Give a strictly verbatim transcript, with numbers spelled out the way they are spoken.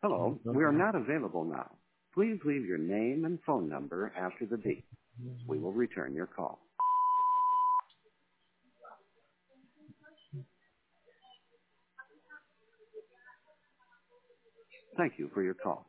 Hello, we are not available now. Please leave your name and phone number after the beep. We will return your call. Thank you for your call.